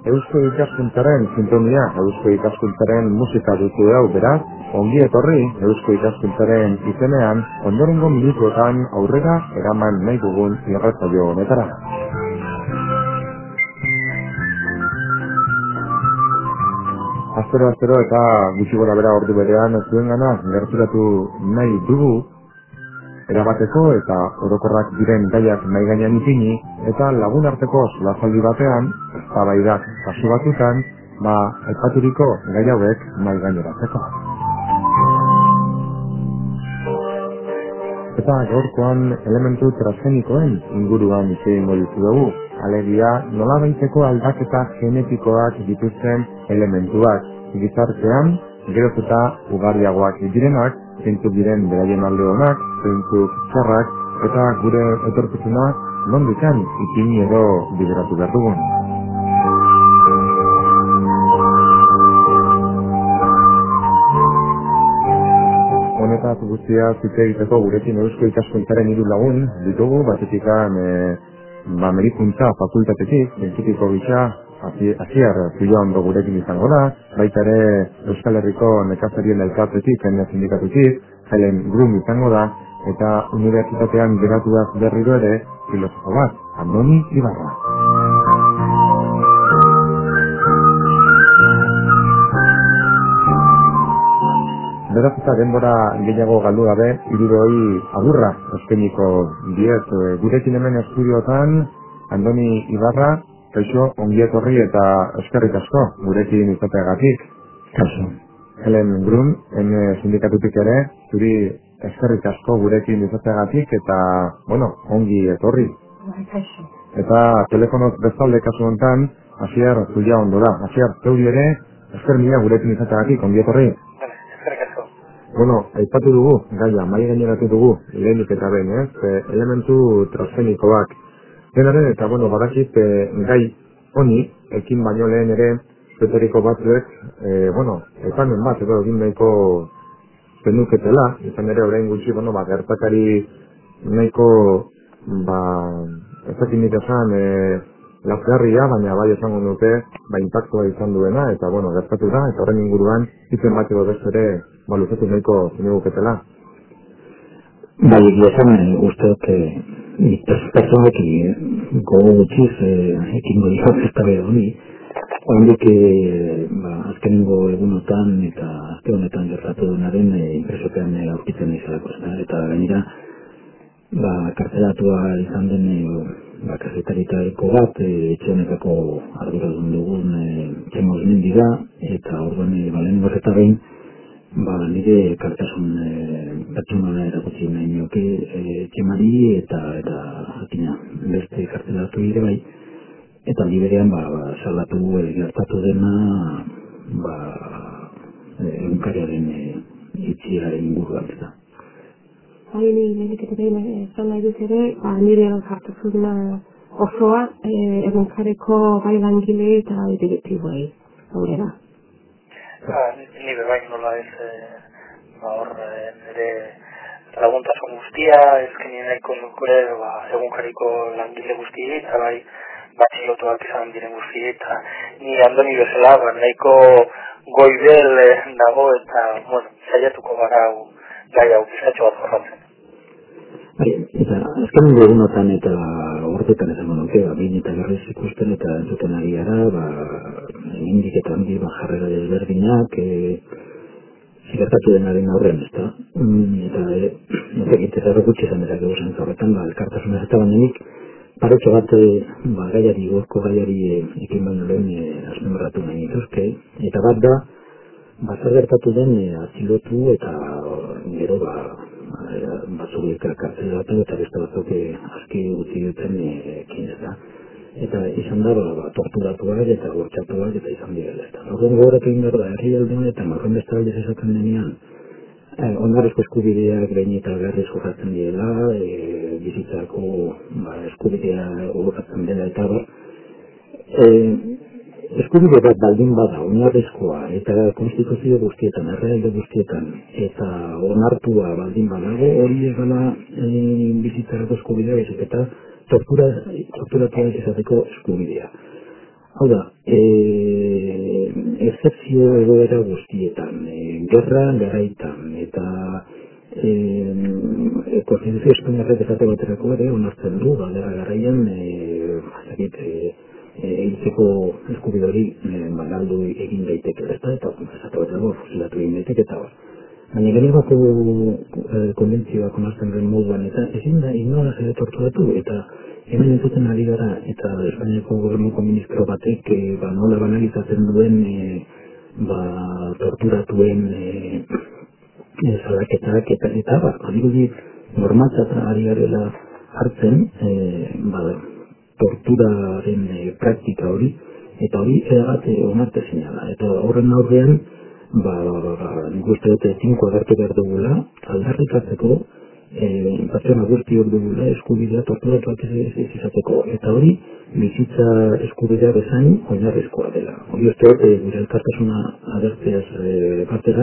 Eusko Ikaskuntzaren sintonia, Eusko Ikaskuntzaren musika duzu hau beraz, ongi etorri Eusko Ikaskuntzaren izenean, ondorengo minutuetan aurrera eraman nahi dugun irratsaio honetara. Astero eta gutxi gora bera ordu berean zuengana gerturatu nahi dugu, erabateko eta orokorrak diren gaiak nahi gainean ipini, eta lagun arteko solasaldi batean, eztabaidak kasu batutan, aipaturiko gai hauek nahi gaineratzeko. Eta gaurkoan elementu transgenikoen inguruan hitz egingo dizuegu, alegia nolabaiteko aldaketa genetikoak dituzten elementuak, gizartean geroz eta ugariagoak direnak, zeintzuk diren beraien alde onak, zeintzuk txarrak, eta gure etorkizuna nondikan ipini edo bideratu behar dugun. Honetaz guztia zite egiteko gurekin Eusko Ikaskuntzaren 3 lagun ditugu, batetikan medikuntza fakultatetik, zientifiko gisa, Asier Zuiondo gurekin izango da, baita ere Euskal Herriko nekazarien elkartetik, sindikatutik, Helen Grum izango da, eta unibertsitatean geratu da berriro ere filosofo bat, Andoni Ibarra. Beraz eta denbora gehiago galdu gabe, hiruroi agurra eskainiko diet gurekin hemen estudiotan, Andoni Ibarra, kaixo, ongi etorri eta eskerrik asko gurekin izateagatik. Kaixo. Helen Grun, sindikatutik ere, zuri eskerrik asko gurekin izateagatik eta, ongi etorri. Kaixo. Eta telefonoz bezalde kasu honetan, Asier Zuiondo da. Asier, zeuri ere, esker mila gurekin izateagatik, ongi etorri. Eskerrik asko. Aipatu dugu, gaia, mai gaineratu dugu, lehenik eta behin, elementu transgenikoak. Denaren eta, badakit gai honi, ekin baino lehen ere, zuetariko batzuek, epamen bat, edo egin nahiko zenuketela, izan ere orain gutxi, gertakari nahiko, ezakin nik esan, lazgarria, baina bai esango nuke, inpaktua izan duena, eta gertatu da, eta horren inguruan, itzen bat edo beste ere, luzatu nahiko zenuketela. Bai, esan usteak personak gogo gutxiz ekingo dizat ez tabe honi, hondik azkenengo egunotan eta azte honetan gertatu denaren impresopean aurkitzen izalako, eta gainera kartzelatua izan den kazetaritariko bat, etxe honetako arduradun dugun Txemos Mendi da, eta orduan lehenengoz eta behin nire kartasun pertsonala erakutsi nahi nioke Txemari eta jakina beste kartelatu ere bai, eta liberean salatu gertatu dena egunkariaren itxiaren inguruan ez da. Haini lehenik eta behin esan nahi dut ere, nire kartasuna osoa egunkareko bai langile eta bai direktiboei aurrera. Ni bebain nola ez hor nire laguntasun guztia, ezkenien nahiko nuke egunkariko langile guztiei, eta bai batxilotuak izan diren guztiei, eta ni Andoni bezala nahiko goibel nago eta saiatuko gara gai hau bizatxo bat jorratzen. Eta azkenengo egunotan eta orduetan esango nuke, behin eta berriz ikusten eta entzuten ari gara, hemendik eta handik jarrera desberdinak gertatu denaren aurrean, ezta? Eta egitezarro gutxi izan dira gero zentzu horretan, elkartasuna ez eta bandenik, paretxo bat gaiari, gorko gaiari ekin baino lehen azmenbarratu nahi nituzke, eta bat da, zer gertatu den atzilotu eta gero batzuk kartzelatu eta beste batzuk aski utzi duten ekin ez da. Eta izan da, torturatuak eta gortxatuak eta izan direla. Horren gogorak egin behar da, herri aldean eta horren beste aldez esaten denean, ondarezko eskubideak behin eta berriz jorratzen direla, bizitzako eskubidea jorratzen dela eta eskubide bat baldin bada, oinarrizkoa eta konstituzio guztietan, errealde guztietan, eta onartua baldin badago, hori egala bizitzarako eskubidea, eta torturatu ez izateko eskubidea. Hau da, excepzio egoera guztietan, gerra garaitan, eta Konstituzio Espainiarrak esate baterako ere onartzen du, gerra garaian, hiltzeko eskubide hori galdu egin daiteke, eta esate baterako fusilatu egin daiteke, eta baina Genevako konbentzioak onartzen den moduan, eta ezin da inolaz ere torturatu, eta hemen entzuten ari gara, eta Espainiako gobernuko ministro batek nola banalizatzen duen torturatuen salaketak eta adirudi normaltzat ari garela hartzen torturaren praktika hori, eta hori eragat onartezina da. Eta horren aurrean, nik uste dut tinko agertu behar dugula, aldarrikatzeko pertsona guztiok dugula eskubidea torturatuak ez izateko. Eta hori, bizitza eskubidea bezain oinarrizkoa dela. Hori uste dut, gure elkartasuna agertzeaz batera,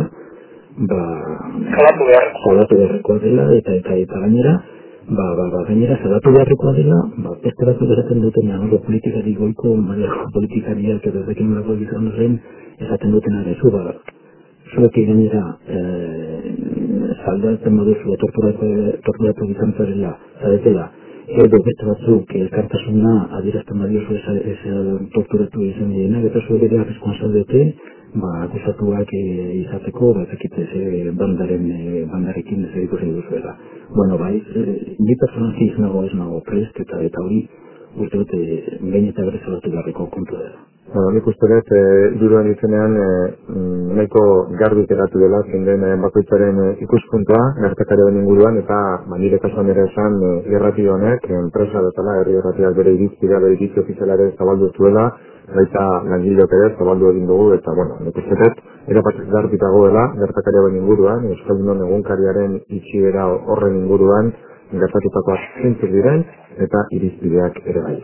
salatu beharrekoa dela, eta gainera, gainera salatu beharrekoa dela, beste batzu beratzen duten anoro politikari goiko, maiako politikariak edo ezekin lako egizan horren, esaten duten arezu, zuek gainera saldatzen baduzu torturatu izan zarela, zaretela, edo beste batzuk elkartasuna adierazten badiozu ez torturatu izan direnak, eta zuek ere arriskoan zaudete, akusatuak izateko, bandarekin ez ikusi duzuela. Bueno, bi personaji ez nago prest, eta hori uste dut behin eta berriz salatu beharreko kontu dela. Nik uste dut, hiruroen izenean nahiko garbi geratu dela, zein den bakoitzaren ikuspuntua, gertakarioen inguruan, eta nire kasuan ere esan irrati honek, enpresa dutela, herri irratiak bere irizpidea, bere iritzi ofiziala ere zabaldu zuela, baita langileok ere zabaldu egin dugu, eta nik uste dut, erabat garbi dagoela, gertakarioen inguruan, Euskaldunon egunkariaren itxiera horren inguruan, gertatutakoak zintzuk diren, eta irizpideak ere bai.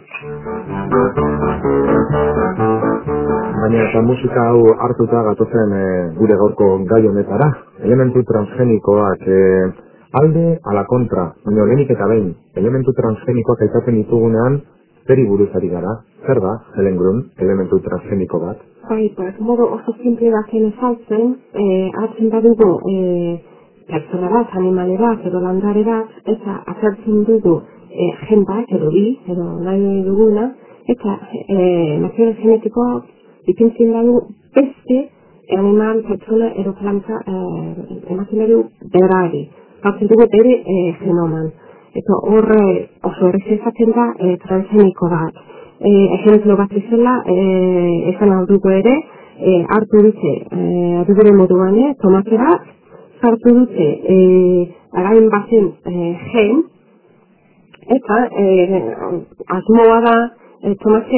Baina eta musika hau hartuta gatozen gure gaurko gai honetara, elementu transgenikoak alde ala kontra, baina lehenik eta behin, elementu transgenikoak aipatzen ditugunean, zeri buruz ari gara, zer da, Helen Grun, elementu transgeniko bat? Modu oso simple baten ezaltzen, hartzen badugu pertsona bat, animale bat, edo landare bat, eta azaltzen dugu gen bat, edo bi, edo nahi duguna, eta material genetikoak ipintzen badu beste animal, pertsona, edo planta ematen badu berari. Hartzen dugu bere genoman. Eta horre oso horrez ezaten da transgeniko bat. Ejemplo bat izela, esan aldugu ere, hartu dute, adibere moduan, tomate bat, hartu dute again baten gen, eta asmoa da tomate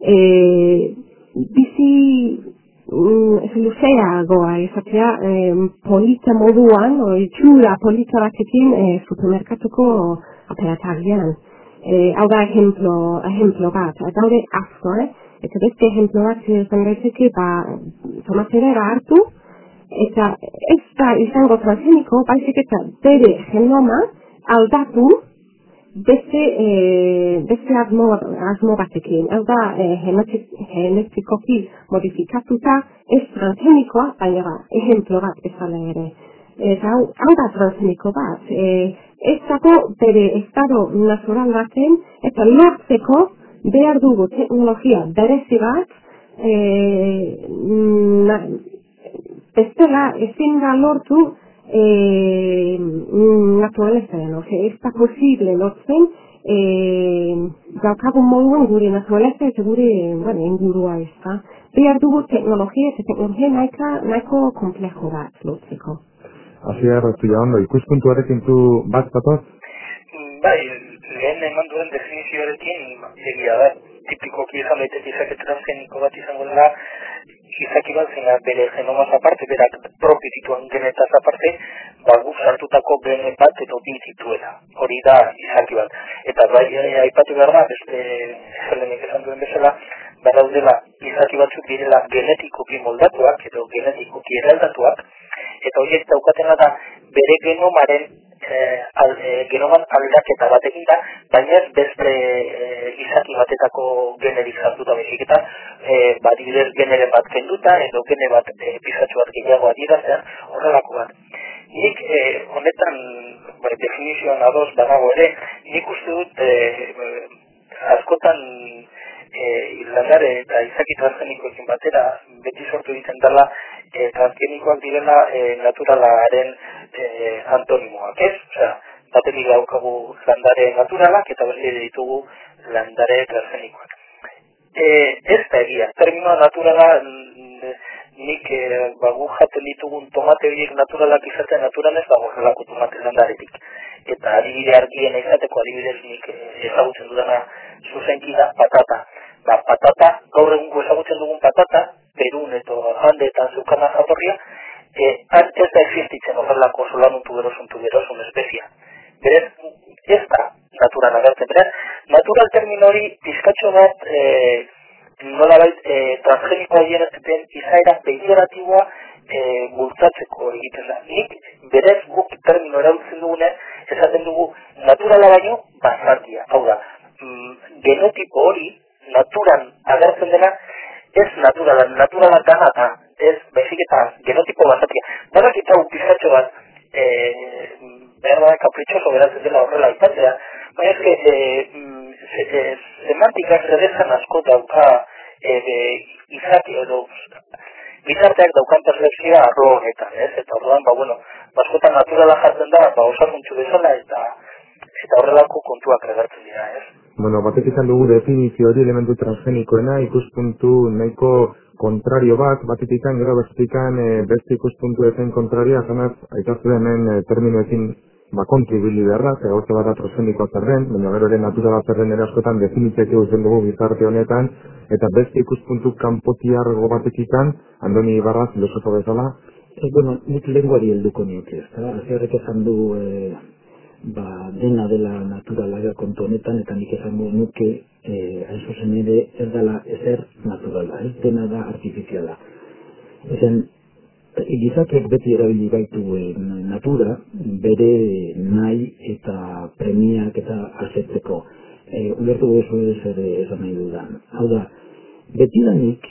bizi luzeagoa izatea polita moduan, itxura polita batekin supermerkatuko aperatagian. Hau da ejemplo bat, daude asko, eta beste ejemplo bat zen daiteke tomatera hartu, eta ez da izango transgeniko, baizik eta bere genoma aldatu beste asmo batekin. Hau da genetikoki modifikatuta ez transgenikoa, baina ejemplo bat bezala ere. Eta hau da transgeniko bat. Ez dago bere estado natural baten, eta lortzeko behar dugu teknologia berezi bat, bestela ezin da lortu naturalezaren, ez da posible lortzen daukagun moduen gure naturaleza eta gure ingurua ez da. Behar dugu teknologia eta teknologia nahiko komplejo bat lortzeko. Hasi erraztu ondo, ikuspuntuarekin zu bat zatoz? Bai, lehen eman duen definizioarekin egia da, tipikoki izan daiteke izake transgeniko bat izango dela, izaki bat zena bere genomaz aparte, berak propi dituen genetaz aparte, guk sartutako gene bat edo bi dituela. Hori da izaki bat. Eta bai, aipatu behar da, beste Helenik esan duen bezala, badaudela izaki batzuk direla genetikoki moldatuak edo genetikoki eraldatuak, eta horiek daukatena da bere genomaren genoman aldaketa batekin da, baina ez beste izaki batetako generik sartuta baizik eta adibidez generen bat kenduta edo gene bat pisatxo bat gehiago adieraztean horrelako bat. Nik honetan definizioan ados banago ere, nik uste dut askotan landare eta izaki transgenikoekin batera beti sortu egiten dela transgenikoak direla naturalaren antonimoak, ez? Osea, batetik daukagu landare naturalak eta beste ditugu landare transgenikoak. Ez da egia, terminoa naturala nik gu jaten ditugun tomate horiek naturalak izatea naturan ez dago zelako tomate landaretik. Eta adibide argiena izateko adibidez nik ezagutzen dudana zuzenki da patata. Patata, gaur egungo ezagutzen dugun patata, Perun eta Andeetan zeukana jatorria, ez da existitzen horrelako solanun tuberosun espezia. Berez, ez da natural agertzen. Berez, natural termino hori pizkatxo bat nolabait transgenikoa den izaera pejoratiboa bultzatzeko egiten da. Nik berez guk termino erabiltzen dugune, esaten dugu naturala baino basatia. Hau da, genotipo hori naturan agertzen dena ez naturala dana da, ez bezik eta genotipo basatia. Badak eta pizkatxo bat behar da kapritxoso beratzen dela horrela aipatzea, baina eske semantikak zerezan asko dauka izaki edo gizarteak daukan percepzioa arlo honetan, ez? Eta orduan, askotan naturala jartzen da, osasuntxu bezala eta horrelako kontuak agertzen dira, ez? Batek izan dugu definizio hori elementu transgenikoena, ikuspuntu nahiko kontrario batetik izan, gero bestetik beste ikuspuntu ezen kontraria, zanaz, aitaztu hemen terminoekin kontu ibili beharra, egorte bat da transgenikoa zerren, baina gero ere naturala zerren ere askotan definitzeak egiten dugu gizarte honetan, eta beste ikuspuntu kanpotiargo batek izan, Andoni Ibarra, filosofo bezala. Nik lenguari helduko nioke, ez da? Azerrek esan du dena dela naturala kontu honetan, eta nik esango nuke hain zuzen ere ez dela ezer naturala, ez dena da artifiziala. Ezen, gizakiak beti erabili baitu natura, bere nahi eta premiak eta asetzeko. Ulertu gozu ere esan nahi dudan. Hau da, betidanik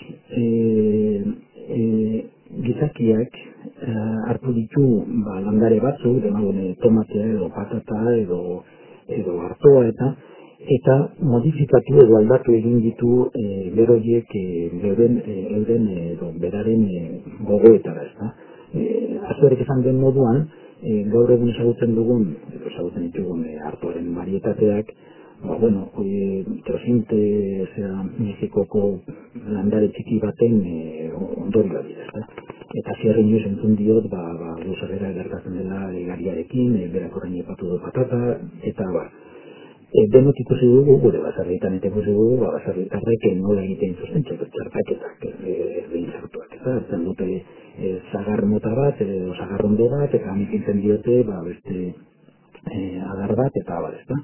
gizakiak hartu ditu landare batzuk, tomatea edo patata edo artoa eta modifikatu edo aldatu egin ditu beroiek euren edo beraren gogoetara, ez da. Azuerek esan den moduan, gaur egun ezagutzen ditugun artoaren varietateak, trosinte, Mexikoko landare txiki baten ondorioa dira, ez da. Eta zierren joz entzun diot, luzarrera gertatzen dela gariarekin, berak horrein epatu du patata, eta denok ikusi dugu, gure basarritan eta ikusi dugu, basarritarrek nola egiten zuzten txertaketak behintzartuak, eta hartzen dute zagar mota bat, edo zagarrondo bat, eta amikintzen diote, beste adar bat, eta ez da.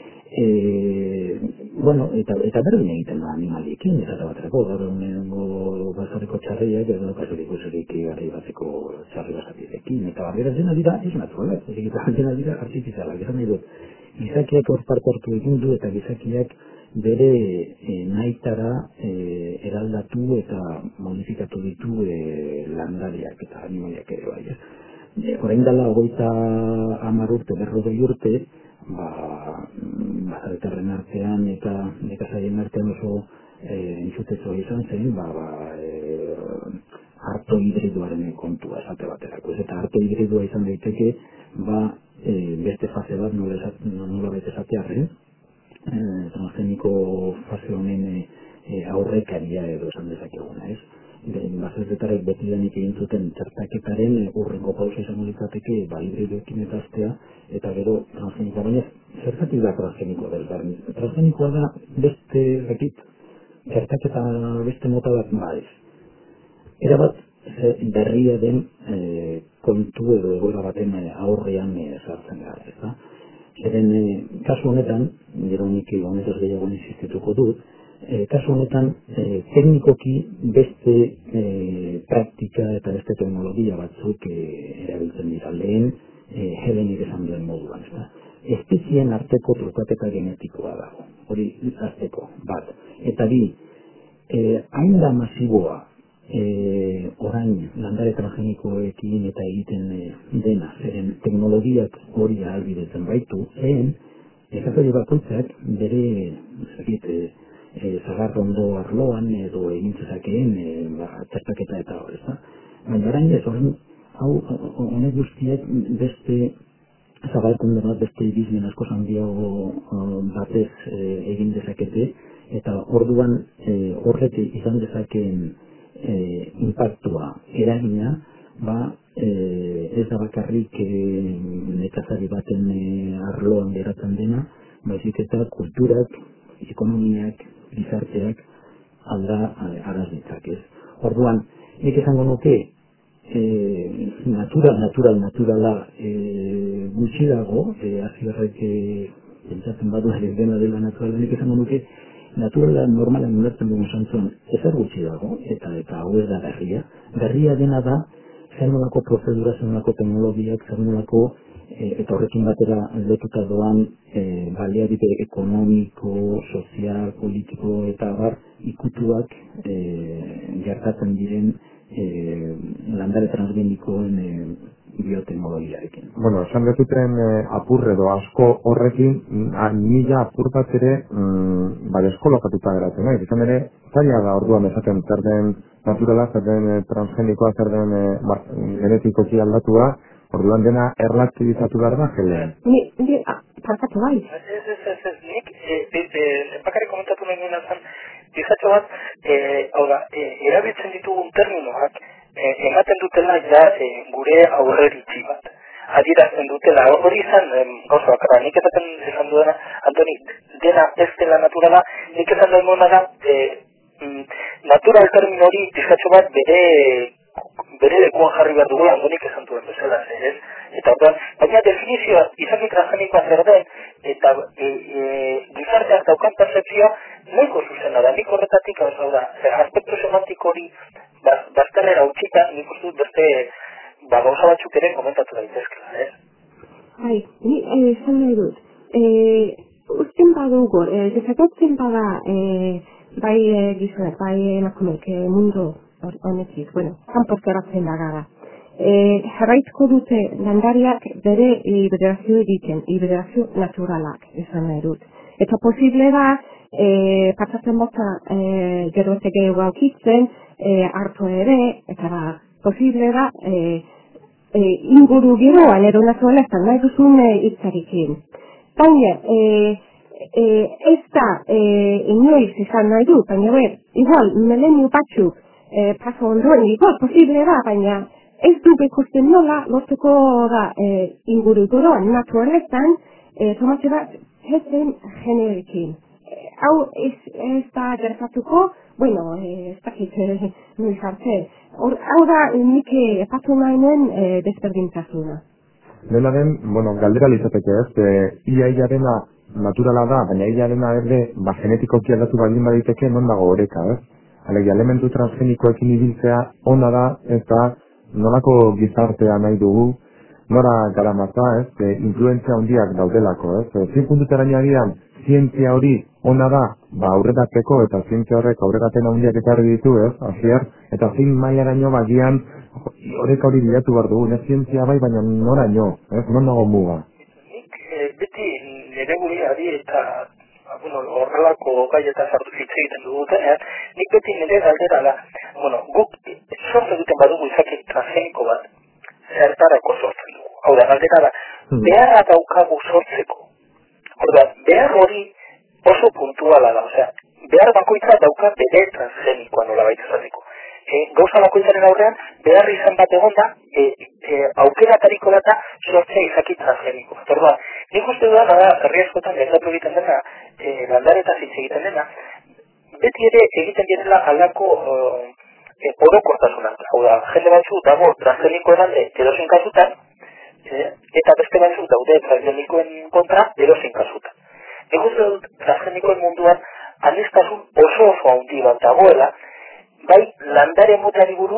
Eta berdin egiten da animaliekin, esate baterako, gaur egungo basarriko txarriak, edo kasurik usurik gari bateko txarri basatizekin, eta beraz dena dira, ez naturala, dena dira artifizialak, esan nahi dut, gizakiak hor parte hartu egin du, eta gizakiak bere nahitara eraldatu eta modifikatu ditu landariak eta animaliak ere bai. Orain dela 30 urte, 40 urte, bazaretarren artean eta nekazaien artean oso entzutetzoa izan zen, arto hidriduaren kontua esate baterako. Eta arto hidridua izan daiteke, beste fase bat nola bete esatearren, transgeniko fase honen aurrekaria edo esan dezakeguna, ez? Bazaretarrek beti denik egin zuten txertaketaren urrengo pausa izango litzateke hidriduekin eta aztea, eta gero transgenikoa, baina zergatik da transgenikoa desberdin. Transgenikoa da beste, txertaketa beste mota bat ez. Erabat berria den kontu edo egoera baten aurrean sartzen gara, ez da? Zeren kasu honetan, gero nik honetaz gehiago insistituko dut, kasu honetan teknikoki beste praktika eta beste teknologia batzuk erabiltzen dira. Lehen Helenik esan duen moduan, ezta? Espezien arteko trukaketa genetikoa dago, hori azteko, bat. Eta bi, hain da masiboa orain landare transgenikoekin eta egiten dena, zeren teknologiak hori ahalbidetzen baitu, ezagutzen bakoitzak bere zagarrondo arloan edo egin zezakeen txertaketa eta hori, ezta? Baina orain ez, honek guztiak beste zabalkunde bat, beste irizmen asko handiago batez egin dezakete, eta orduan horrek izan dezakeen impactua eragina, ez da bakarrik nekazari baten arloan geratzen dena, baizik eta kulturak, ekonomiak, gizarteak araz ditzak, ez. Orduan, nik esango nuke, naturala gutxi dago, Asierrek pentsatzen badu dena dela naturala, nik esango nuke, naturala normalan ulertzen dugun zantzuan ezer gutxi dago, eta hau ez da berria. Berria dena da, zer nolako prozedura, zer nolako teknologiak, zer nolako, eta horrekin batera lotuta doan baliabide ekonomiko, sozial, politiko eta ikutuak gertatzen diren landare transgenikoen bioteknologiarekin. Bueno, esan dututen apurre edo asko horrekin, nila apur bat ere eskolokatuta geratzen, nahi? Izan ere, zaila da orduan esaten zer den naturala, zer den transgenikoa, zer den genetikoki aldatua, orduan dena erlaktibizatu behar da, jelean. Parkatu bai. Nik, bakarrik komentatu nahi nuen azan, bizatxo bat, hau da, erabiltzen ditugun terminoak, ematen dutela ja gure aurreritzi bat. Adierazten dutela, hori izan gauza bakarra, nik esan duena, Antoni, dena ez dela naturala, nik esan duena da, natural termino hori bizatxo bat bere lekuan jarri behar dugu, Antonik esan duen bezala, ez? Eta orduan, baina definizioa izaki transgenikoa zer den, eta gizarteak daukan percepzioa nahiko zuzena da, nik horretatik, hau da, aspektu semantiko hori bazterrera utxita, nik uste dut beste gauza batzuk ere komentatu daitezkela, ez? Bai, ni esan nahi dut, usten badugu, desakotzen bada, bai gizonak, bai emakumeek mundu honetik, bueno, kanpoz geratzen da gara. Jarraituko dute landariak bere hibridatzio egiten, hibridatzio naturalak esan nahi dut. Eta posible da, patzatzen bota gero ez gehiago aukitzen, hartu ere, eta posible da, inguru giroan edo naturala ezan nahi duzun hitzarekin. Baina, ez da inoiz izan nahi du, baina igual, milenio batzuk paso ondoen, igual, posible da, baina ez du ikusten nola, lortuko da inguru giroan naturaletan, tomatze bat, ez den generekin. Hau ez da gertatuko, bueno, ez dakit nuiz arte. Hau da nik epatu nahi nuen desberdintasuna. Dena den, bueno, galdera litzateke ez, ia dena naturala da, baina ia dena erde, genetikoki aldatu baldin baditeke, non dago oreka, ez? Alegia, elementu transgenikoekin ibiltzea ona da, ez da, nolako gizartea nahi dugu, nora garamatza, ez, influentzia handiak daudelako, ez? Zin puntuteraino agian, zientzia hori ona da, aurreratzeko eta zientzia horrek aurrerapen handiak ekarri ditu, ez, Asier, eta zin mailaraino bagian horrek hori bilatu behar dugu, ez zientzia bai, baina noraino, ez, non dago muga. Nik beti nire guriari eta horrelako gaieta sartu hitz egiten dugutenean, nik beti nire galdera da, guk sortu egiten badugu izaki transgeniko bat, zertarako sortzen dugu. Hau da, galdera da, beharra daukagu sortzeko. Orduan, behar hori oso puntuala da, osea, behar bakoitza dauka bere transgenikoa nola baita zateko. Gauza bakoitzaren aurrean, behar izan bat egonda, aukeratariko data sortzea izaki transgeniko. Orduan, nik uste dudan, herri askotan gertatu egiten dena, landaretaz hitz egiten dena, beti ere egiten direla aldako orokortasunak. Hau da, jende batzu dago transgenikoen alde edozein kasutan, eta beste batzuk daude transgenikoen kontra edozein kasutan. Nik uste dut transgenikoen munduan aniztasun oso handi bat dagoela, bai landare motari buruz,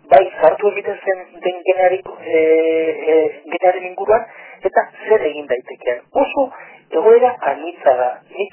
bai sartu egiten zen den genearen inguruan, eta zer egin daitekeen. Oso egoera anitza da. Nik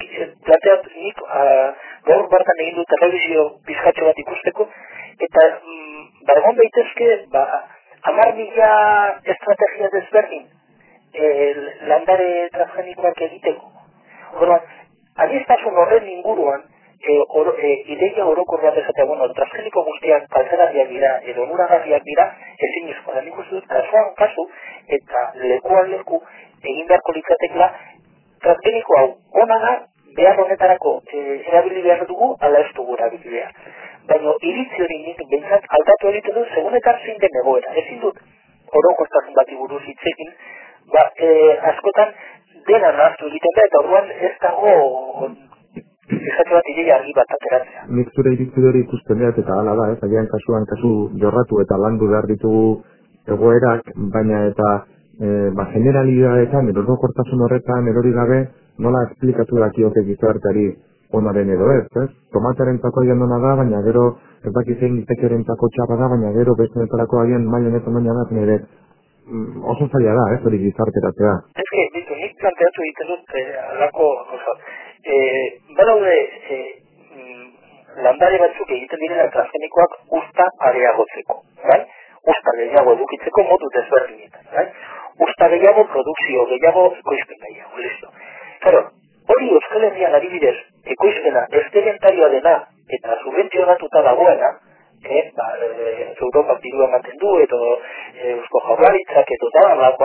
gaur bertan egin dut telebizio pizkatxo bat ikusteko, eta egon daitezke 10.000 estrategia desberdin landare transgenikoak egiteko. Orduan, aniztasun horren inguruan, ideia orokor bat esatea, transgeniko guztiak kalterariak dira, edo onuragarriak dira, ezin izkoa. Nik uste dut, kasuan kasu, eta lekuan leku, egin beharko litzatekla, transgeniko hau, ona da, behar honetarako erabili behar dugu, ala ez dugu erabili behar. Baina iritzi hori nik behintzat aldatu egiten dut, segunetan zein den egoera. Ezin dut, orokortasun bati buruz hitzekin, askotan dena nahaztu egiten da, eta orduan ez dago esate bat ideia argi bat ateratzea. Nik zure iritzi hori ikusten dut, eta hala da, agian kasuan kasu jorratu eta landu behar ditugu egoerak, baina eta generalidadetan, orokortasun horretan, erori gabe, nola esplikatu dakioke gizarteari onaren edo ez? Tomatearen tako agian ona da, baina gero ez dakizein itekeren tako txapa da, baina gero bestenetarako agian maila honetan baina da, nire oso zaila da, hori gizarteratzea. Ez que, nik planteatu egiten dut alako, badaude landare batzuk egiten direla transgenikoak usta areagotzeko, bai? Usta gehiago edukitzeko modu desberdinetan, bai? Usta gehiago, produkzio gehiago, ekoizpen gehiago, listo. Claro, hori Euskal Herrian adibidez, ekoizpena excedentarioa dena eta subventzionatuta dagoena, Europak dirua ematen du, edo Eusko Jaurlaritzak, edo da,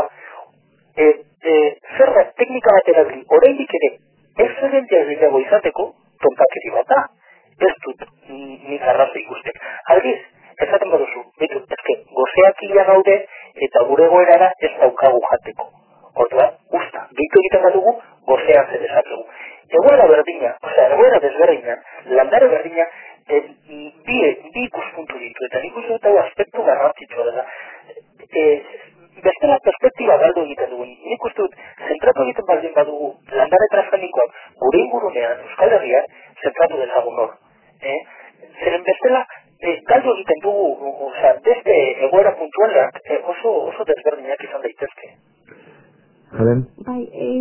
zerra teknika bat erabili, oraindik ere, excedentia gehiago izateko, tontakeri bat da, ez dut nik arrazo ikustek. Aldiz, esaten baduzu, betu, ezke, gozeak ia gaude, eta gure goerara ez daukagu jateko. Orduan, usta, gehitu egiten badugu, gozean zer esategu. Egoera berdina, egoera desberdina, landare berdina, bi ikuspuntu ditu, eta nik uste dut hau aspektu garrantzitsua da. Bestela perspektiba galdu egiten dugu. Nik uste dut, zentratu egiten baldin badugu, landare transgenikoak gure ingurunean, Euskal Herrian, zentratu dezagun hor. Zeren bestela, galdu egiten dugu, beste egoera puntualak oso desberdinak izan daitezke. Helen? Bai,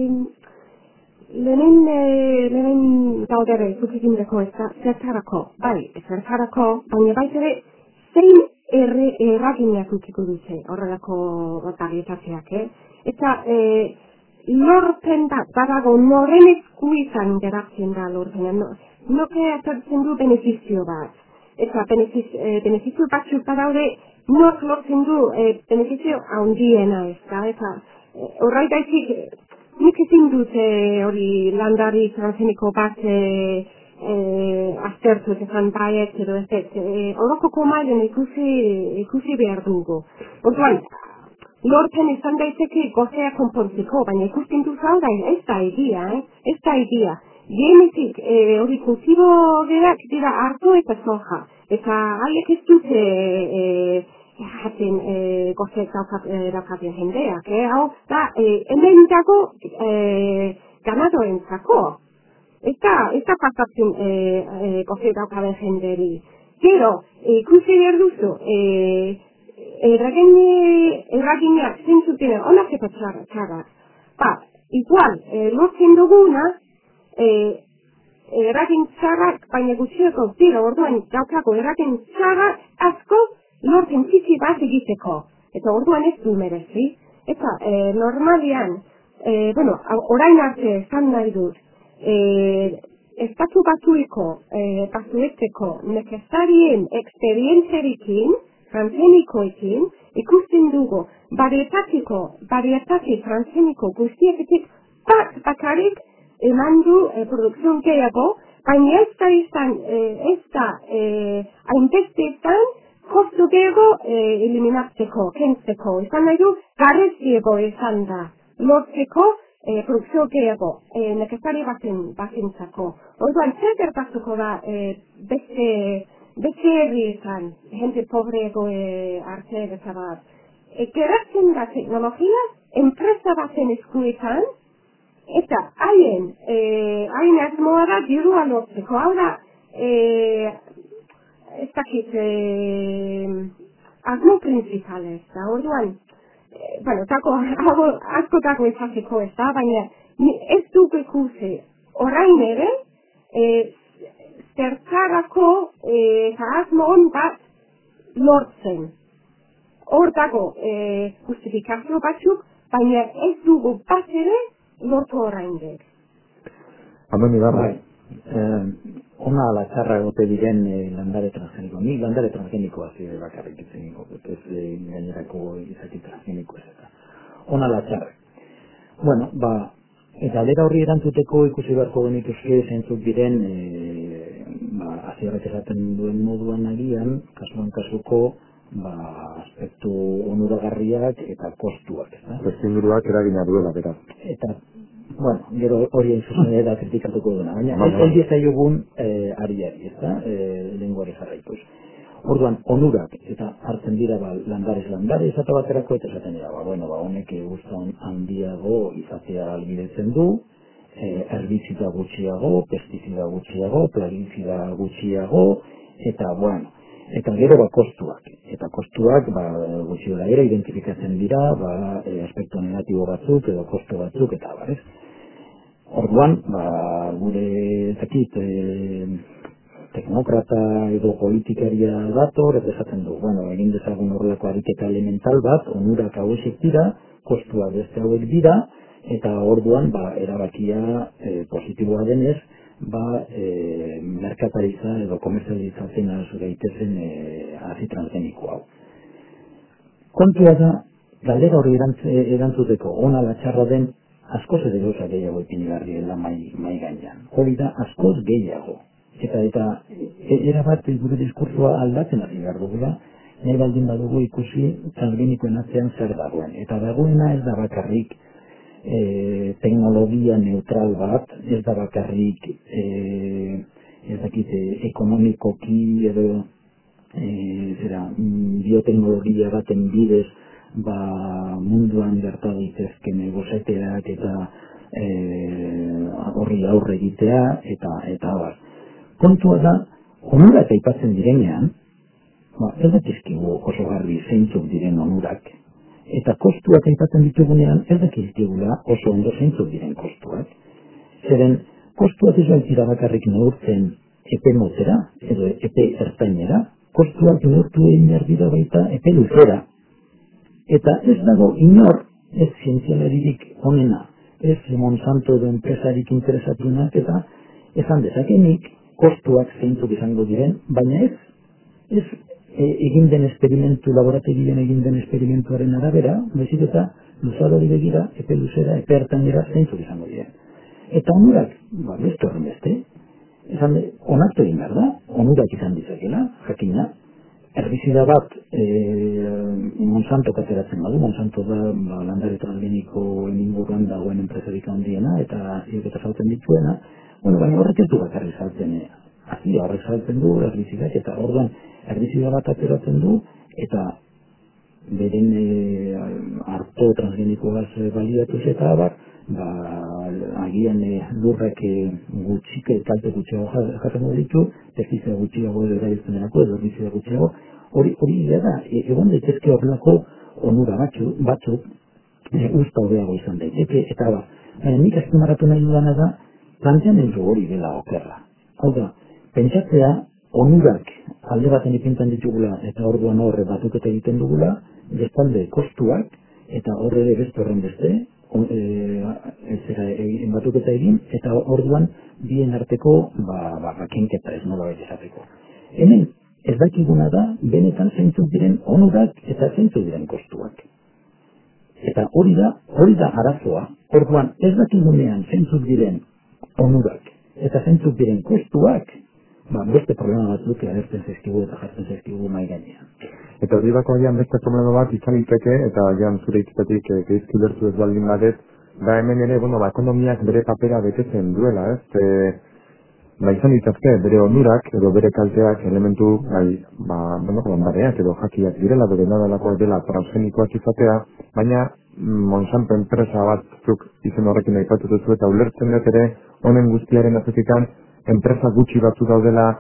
lehen gaudere, zukekin deko, zertarako, baina baitere, zein erraginak ukiko dute horrelako bagietatzeak, Eta lorpen bat, badago noren esku izan geratzen da lorpenan, noke atortzen du benefizio bat. Eta benefizio batzuk badaude, nork lortzen du benefizio handiena ez da, eta horreitaizik, nik ezin dut hori landari transgeniko bat aztertu ezan baiek edo ez orokoko mailen ikusi behar dugu. Orduan, lorpen izan daiteke gozea konpontzeko, baina ikusten duz hau da, ez da egia. Genetik hori kultibo gerak dira hartu eta soja, eta haiek ez dute jaten gozeak daukaten jendeak, hau da, hemen dago ganadoentzako. Ez da pasatzen gozeak daukaten jenderi. Gero, ikusi behar duzu, erraginak zentzuk dira onak eta txarrak. Igual, lortzen duguna, eragin txarrak, baina gutxieko dira, orduan daukago eragin txarrak asko lortzen txiki bat egiteko. Eta orduan ez du merezi. Eta normalian, orain arte esan nahi dut, estatu batueteko nekazarien eksperientzerikin, transgenikoekin, ikusten dugu, barietate transgeniko guztieketik bakarrik eman du produkzion gehiago, baina ez da hainbeste izan, kostu gehiago eliminatzeko, kentzeko, izan nahi du, garrezkiego izan da, lortzeko produkzio gehiago, nekazari batentzako. Orduan, zer gertatuko da beste herri izan, jente pobreego arte bezabat. Geratzen da teknologia, enpresa baten eskuetan, eta haien asmoa da dirua lortzeko. Hau da, ez dakit, asmo principalez, da orduan, askotako izateko ez da, baina ez dugu ikusi orain ere, zertarako asmo hon bat lortzen. Hor dago justifikazio batzuk, baina ez dugu bat ere lortu orain dek. Andoni Garra. Ona ala txarra egote diren landare transgeniko. Ni landare transgenikoa zide bakarrik itzen niko, ez gainerako izaki transgeniko ez eta. Ona ala txarra. Bueno, eta aldera horri erantzuteko ikusi beharko genituzke zeintzuk diren hasierak esaten duen moduan agian, kasuan kasuko aspektu onuragarriak eta kostuak. Testuinguruak eragina duela, beraz. Eta, bueno, gero hori zuzen da kritikatuko duena, baina ez diezaiogun ari-ari, ez da, lenguari jarraituz. Orduan, onurak eta hartzen dira landare esate baterako eta esaten dira, honek guztan handiago izatea albidetzen du, herbizida gutxiago, pestizida gutxiago, plagizida gutxiago, eta, eta gero kostuak. Eta kostuak, gutxi dela ere, identifikatzen dira, aspektu negatibo batzuk, edo kostu batzuk, eta barez. Orduan, gure, teknokrata edo politikaria dator, eta esaten du, egin dezagun horrelako ariketa elemental bat, onurak hauek dira, kostuak beste hauek dira, eta orduan, erabakia positiboa denez, merkatariza edo komerzializatzen gaitezen hazi transgeniko hau. Kontua da, galdera hori erantzuteko ona ala txarra den askoz ere gauza gehiago ipinigarri dela mai gainean. Hori da askoz gehiago. Eta erabat gure diskursoa aldatzen hasi behar dugula, nahi baldin badugu ikusi transgenikoen atzean zer dagoen. Eta dagoena ez da bakarrik teknologia neutral bat, ez da bakarrik ekonomikoki edo bioteknologia baten bidez munduan gerta daitezken gozateak eta horri aurre egitea eta abar. Kontua da, onurak aipatzen direnean, ez dakizkigu oso garbi zeintzuk diren onurak. Eta kostuak aipatzen ditugunean ez dakizkigula oso ondo zeintzuk diren kostuak. Zeren, kostuak ez baitira bakarrik neurtzen epe motera, edo epe ertainera, kostuak neurtu egin behar dira baita epe luzera. Eta ez dago inor, ez zientzialaririk onena, ez Monsanto edo enpresarik interesatunak, eta esan dezakenik kostuak zeintzuk izango diren, baina ez egin den esperimentu, laborategien egin den esperimentuaren arabera, baizik eta luzadori begira, epe luzera, epe ertainera zeintzuk izango diren. Eta onurak, beste horren beste, onartu egin behar da, onurak izan dizakela, jakina, herbizida bat Monsanto kateratzen badu, Monsanto da landare transgenikoen inguruan dagoen enpresarik handiena, eta eta saltzen dituena, baina horrek ez du bakarri saltzen, horrek saltzen du herbizidak, eta orduan herbizida bat ateratzen du, eta beren arto transgenikoaz baliatuz eta abar, agian lurrak kalte gutxiago jaten ditu, pestizida gutxiago erabiltzen denako, edo herbizida gutxiago, hori da, egon daitezke horrelako onura batzuk, usta hobeago izan daiteke, eta nik azpimarratu nahi dudana da, planteamendu hori dela okerra. Hau da, pentsatzea onurak alde baten ipintzen ditugula eta orduan horre batuketa egiten dugula, bestalde kostuak eta horre ere beste horren beste, batuketa egin eta orduan bien arteko kenketa ez nola baita esateko. Hemen ez dakiguna da benetan zeintzuk diren onurak eta zeintzuk diren kostuak. Eta hori da arazoa, orduan ez dakigunean zeintzuk diren onurak eta zeintzuk diren kostuak, beste problema batzuk agertzen zaizkigu eta jartzen zaizkigu mai gainean. Eta hori dako agian beste problema bat izan liteke, eta agian zure hitzetik geizki lertu ez baldin badet, hemen ere, ekonomiak bere papera betetzen duela, ez? Izan ditazke, bere onurak edo bere kalteak elementu, landareak edo jakiak direla, bere nadalakoak dela transgenikoak izatea, baina Monsanto enpresa batzuk izen horrekin aipatu duzu eta ulertzen dut ere honen guztiaren azetikan enpresa gutxi batzu daudela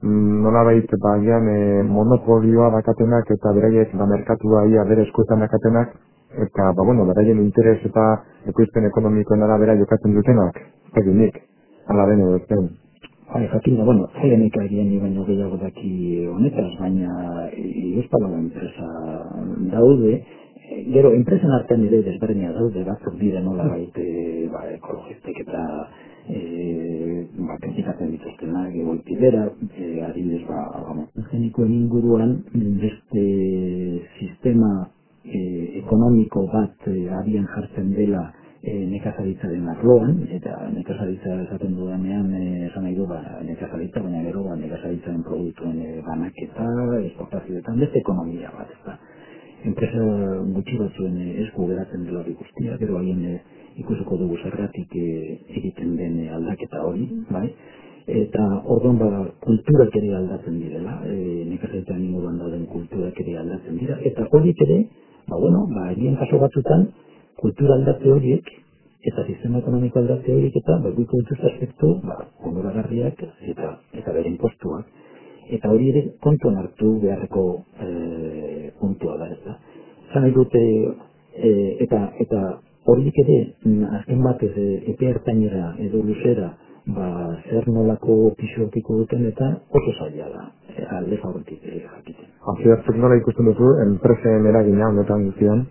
nolabait bagian monopolioa dakatenak eta beraiek merkatua ia bere eskuetan dakatenak eta beraien interes eta ekoizpen ekonomikoen arabera jokatzen dutenak, eginik, ala den edo zen. Jakin da, zailenik agian ni baino gehiago daki honetaz, baina euskal enpresa daude, gero, enpresen artean ere desberdina daude, batzuk dire nolabait ekologistek eta kritikatzen dituztenak egoitibera, adibidez, genikoen inguruan beste sistema ekonomiko bat abian jartzen dela nekazaritzaren arloan, eta nekazaritza esaten dudanean esan nahi du nekazaritza, baina gero nekazaritzaren produktuen banaketa, esportazioetan, beste ekonomia bat, ezta. Enpresa gutxi batzuen esku geratzen dela hori guztia, gero haien ikusiko dugu zergatik egiten den aldaketa hori, bai? Eta orduan kulturak ere aldatzen direla, nekazaritzaren inguruan dauden kulturak ere aldatzen dira, eta horiek ere, egin kaso batzutan, kultura aldatze horiek, eta sistema ekonomiko aldatze horiek eta guiko dituzte aspektu, onuragarriak eta bere impostuak. Eta hori ere kontuan hartu beharreko puntua da, ez da. Zan nahi dute, eta horiek ere, azken batez, epe ertainera edo luzera, zer nolako pisokiko duten eta oso zaila da, alde favortik jakiten. Azidatzuk nola ikusten duzu, enpresen eragina honetan guztian?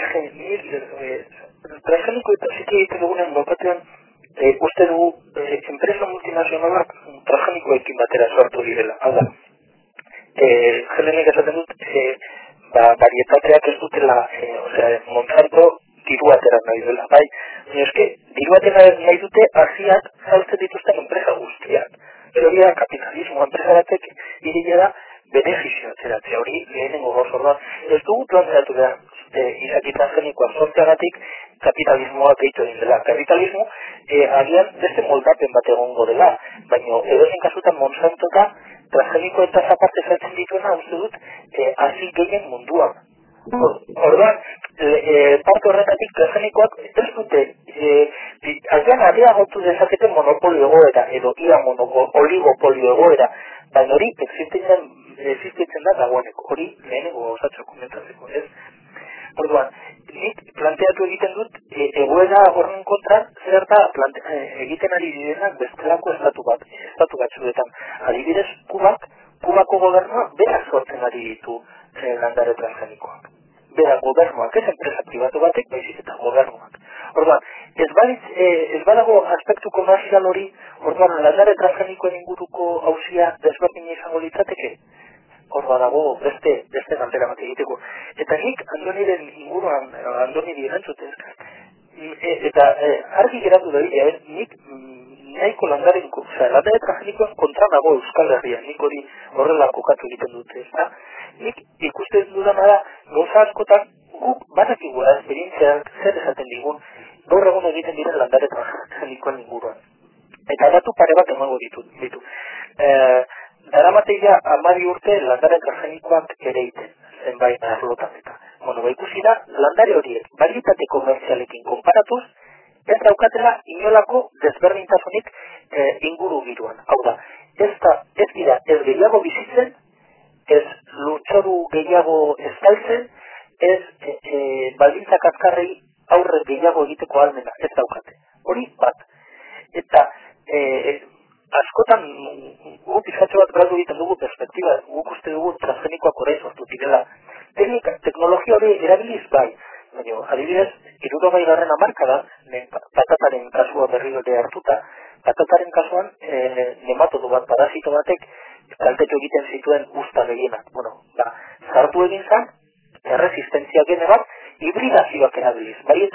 Transgeniko eta ziki egiten dugunen bapatean, uste dugu enpresa multinazionalak transgenikoekin batera sortu direla. Hau da, jelenik esaten dut, varietateak ez dutela, Monsanto diru atera nahi dela, bai? Eske, diru atera nahi dute aziak saltzen dituzten enpresa guztiak. Hori da kapitalismo, enpresa batek irila da benefizio ateratzea, hori lehenengo gauz orduan. Ez dugu planteatu behar, izaki transgenikoa sortzeagatik kapitalismoa gehitu egin dela. Kapitalismo, agian beste moldapen bat egongo dela, baina edozen kasutan Monsanto da transgeniko eta zaparte saltzen dituena uste dut hasi gehien munduan. Orduan, parte horretatik transgenikoak ez dute, agian areagotu dezaketen monopolio egoera, edo ia oligopolio egoera, baina hori existitzen da dagoeneko, hori lehenengo osatxo komentatzeko, ez? Orduan, nik planteatu egiten dut, egoera horren kontra, zer da egiten ari direnak bestelako estatu batzuetan. Adibidez, Kubako gobernua berak sortzen ari ditu landare transgenikoak. Berak gobernuak, ez enpresa pribatu batek, baizik eta gobernuak. Orduan, ez badago aspektu komerzial hori, orduan, landare transgenikoen inguruko hauzia desberdina izango litzateke? Hor dago beste galdera bat egiteko. Eta nik Andoniren inguruan, Andoniri erantzutez, eta argi geratu da nik nahiko landare transgenikoen kontra nago Euskal Herrian, nik hori horrela kokatu egiten dute. Nik ikusten dudana da, gauza askotan guk badakigu esperientziak zer esaten digun, gaur egun egiten diren landare transgenikoen inguruan. Eta datu pare bat emango ditu. Daramateia 10 urte landare transgenikoak ere egiten, zenbait arlotan eta. Ikusi da, landare horiek, varietate komerzialekin konparatuz, ez daukatela inolako desberdintasunik inguru giroan. Hau da, ez dira ez gehiago bizitzen, ez lurtzoru gehiago estaltzen, ez baldintzak azkarrei aurre gehiago egiteko ahalmena, ez daukate. Hori bat. Eta askotan guk izatxo bat galdu egiten dugu perspektiba, guk uste dugu transgenikoak orain sortu direla. Teknologia hori erabiliz bai, baina adibidez, 60. hamarkadan, patataren kasua berriro ere hartuta, patataren kasuan nematodo bat, parasito batek, kaltetu egiten zituen usta gehienak. Sartu egin zen, erresistentzia gene bat, hibridazioak erabiliz.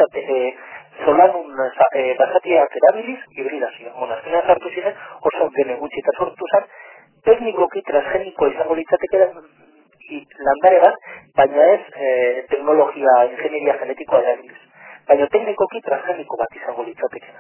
Solanun basatiak erabiliz, hibridazioa. Azkenean sartu ziren, oso gene gutxi eta sortu zen, teknikoki transgenikoa izango litzateke landare bat, baina ez teknologia, ingenieria genetikoa erabiliz. Baina teknikoki transgeniko bat izango litzatekena.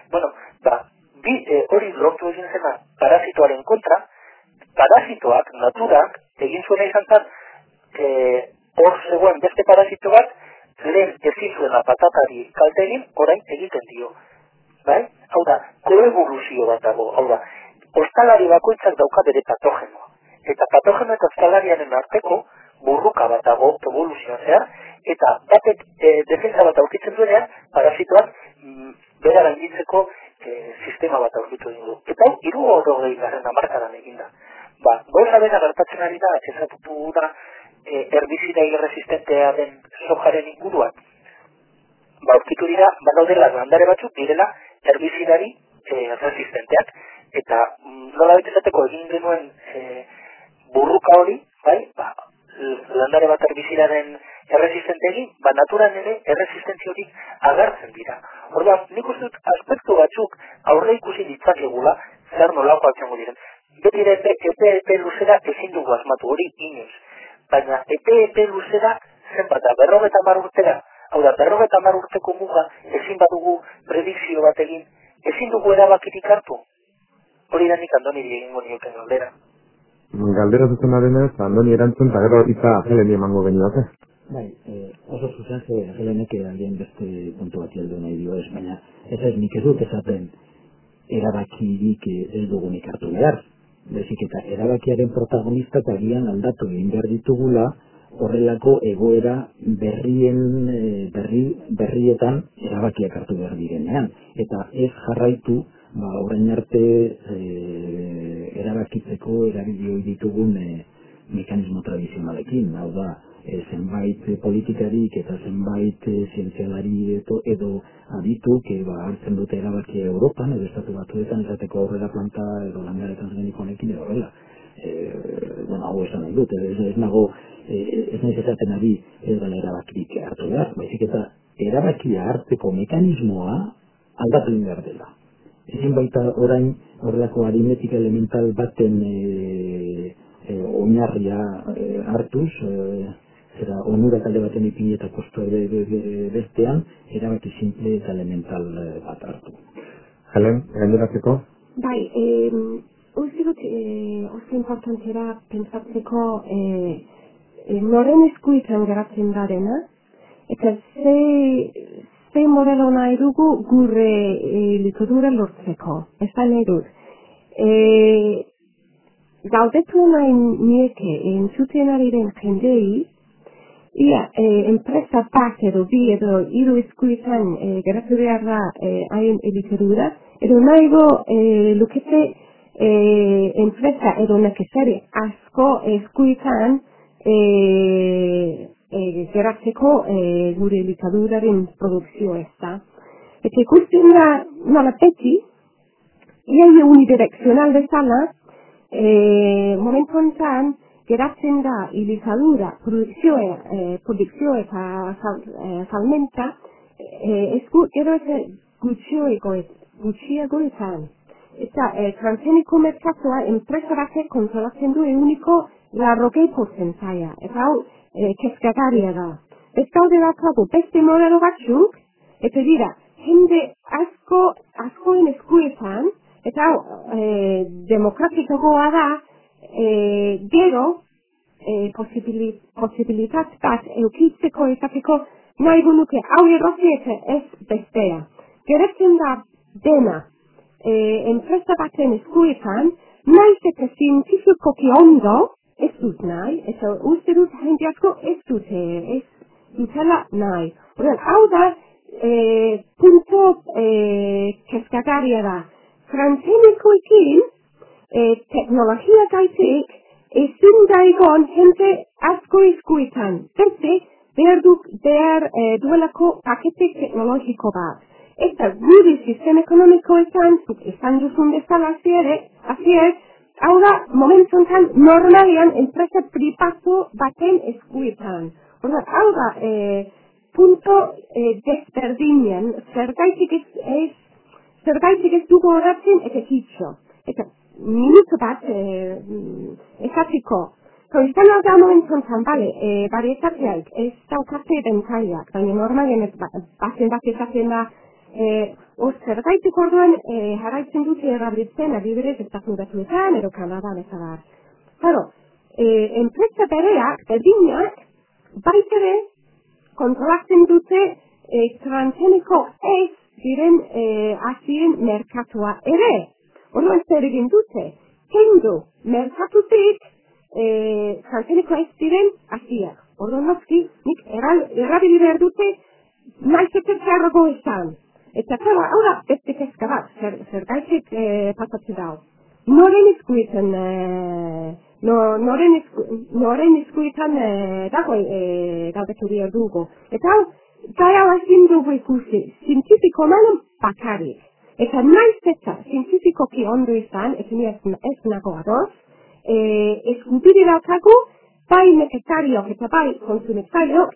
Hori lortu egin zena parasitoaren kontra, parasitoak, naturak, egin zuena izan zen, hor zegoen beste parasito bat, lehen ezin zuena patatari kalte egin, orain egiten dio. Hau da, koevoluzio bat dago, hau da, ostalari bakoitzak dauka bere patogenoa. Eta patogeno eta ostalariaren arteko burruka bat dago evoluzioan zehar, eta batek defensa bat aurkitzen duenean, parasitoak bera gainditzeko sistema bat aurkitu dugu. Eta hau, 60. hamarkadan eginda. Gauza bera gertatzen ari da, ezatutu da, herbizida irresistentea den sojaren inguruan. Aurkitu dira, badaudela landare batzuk direla herbizidari resistenteak. Eta nola betezateko egin genuen burruka hori, landare bat herbizidaren erresistentegi, naturan ere erresistentzia hori agertzen dira. Orduan, nik uste dut aspektu batzuk aurre ikusi ditzakegula zer nolako atxango diren. Beti ere epe luzera ezin dugu asmatu hori inoiz. Baina epe luzera zenbat da, 50 urtera. Hau da, 50 urteko muga ezin badugu predikzio bat egin, ezin dugu erabakirik hartu. Hori da nik Andoni egingo nioken galdera. Galdera zuzena denez, Andoni erantzun, eta gero hitza Heleni emango genioke. Bai, oso zuzen ze Helenek aldien beste puntu bat heldu nahi dio ez, baina ez nik ez dut esaten erabakirik ez dugunik hartu behar. Bezik eta erabakiaren protagonista eta agian aldatu egin behar ditugula horrelako egoera berrietan erabakiak hartu behar direnean. Eta ez jarraitu orain arte erabakitzeko erabili ditugun mekanismo tradizionalekin. Hau da, zenbait politikarik eta zenbait zientzialari edo adituk hartzen dute erabakia Europan, edo estatu batuetan esateko aurrera planta edo landare transgenikonekin edo horrela. Hau esan nahi dut, ez nahiz esaten ari ez dela erabakirik hartu behar, baizik eta erabakia hartzeko mekanismoa aldatu egin behar dela. Ezin baita orain horrelako aritmetika elemental baten oinarria hartuz, zera onura talde baten ipini eta kostu bestean, erabaki simple eta elemental bat hartu. Helen, gaineratzeko? Bai, uste dut oso importantera pentsatzeko noren eskuetan geratzen garena, eta ze modelo nahi dugu gure likadura lortzeko. Ez da nahi dut. Galdetu nahi nieke entzuten ari den jendei, ia, enpresa bat edo bi edo hiru eskuetan geratu behar da haien elikadura, edo nahigo lukete enpresa edo nekesari asko eskuetan geratzeko gure elikaduraren produkzioa ez da. Eta ikusten da nola beti, iaia unidirekzional bezala, momentu honetan geratzen da elikadura produkzioa eta salmenta gero eta gutxiagoetan. Eta transgeniko merkatua enpresa batek kontrolatzen du eguniko 80%. Eta hau kezkagarria da. Ez gaude bakago beste modelo batzuk, eta dira, jende askoen eskuetan, eta hau demokratikoa da, gero posibilitat bat eukitzeko ezateko nahi gunuke hau erosi eta ez bestea. Geretzen da dena enpresa baten eskuetan, naiz eta zientifikoki ondo, ez dut nahi, eta uste dut jende asko ez dutela nahi. Hau da, punto kezkagarria da. Transgenikoekin, teknologia gaitik, ezin daigon jende asko eskuetan. Beste, behar duelako pakete teknologiko bat. Eta gure sistema ekonomikoetan, esan duzun bezala azier, hau da, momentuntan normalian enpresa privatu baten eskuetan. Hau da, punto desberdinen, zergaitik ez dugu horatzen eta kitxo. Eta minutu bat esatiko. Izan hau da momentuntan, barietatzeak, ez daukate dentaiak, baina normalian bazen bat esaten da, zergaitik orduan jarraitzen dute erabiltzen adibidez Estatu Batuetan edo Kanadan ez abar. Claro, enpresa bereak, berdinak, baitere kontrolatzen dute transgeniko ez diren azien merkatua ere. Orduan zer egin dute, kendu merkatutik transgenikoa ez diren hasiak. Orduan noski, nik errabili behar dute naiz eta txarrago izan. Eta klara, hau da beste kezka bat, zer gaizik pasatzen dago. Noren izkuitan dago galdetu behar dugu. Eta hau, gara ezin dugu ikusi, zientifiko manen bakarrik. Eta naiz eta zientifikoki ondo izan, ez nago adoz, eskubide daukagu, bai neketariok eta bai konsumitzaileok,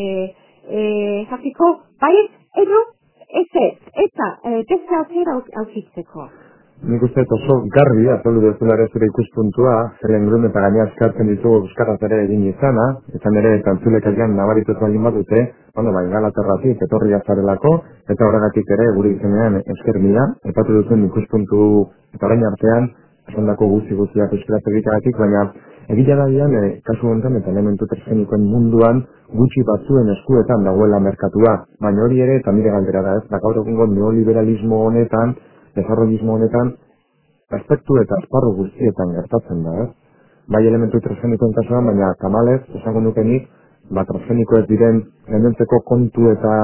jakiko, bai edo, eta beste aukera aukitzeko. Nik uste oso garbi, azaldu dezula ere zure ikuspuntua, zeren grun eta gaina eskartzen ditugu euskaraz ere egin izana, izan ere tantzulek egian nabarituz baldin badute, Ingalaterratik etorri jazarelako, eta horregatik ere gure izenean esker mila, epatu duzuen ikuspuntu eta orain artean, esandako guztiak euskaraz egiteagatik, baina egia da dian, kasu honetan eta elementu transgenikoen munduan gutxi batzuen eskuetan dagoela merkatua, baina hori ere eta nire galdera da ez, gaur egungo neoliberalismo honetan, desarrollismo honetan, aspektu eta esparru guztietan gertatzen da, ez? Bai elementu transgenikoen kasuan, baina tamalez, esango nukenik, transgeniko ez diren gainontzeko kontu eta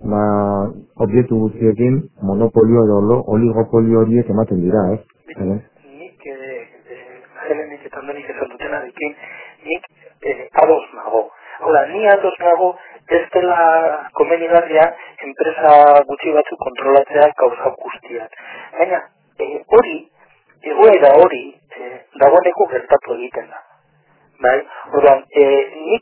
objektu guztiekin monopolio edo oligopolio horiek ematen dira, ez? Nik, Helenik eta Andonik esan dutenarekin, nik ados nago. Hora, ni ados nago ez dela komenigarria enpresa gutxi batzuk kontrolatzea gauza guztiak. Baina, egoera hori, dagoeneko gertatu egiten da. Bai? Orduan, nik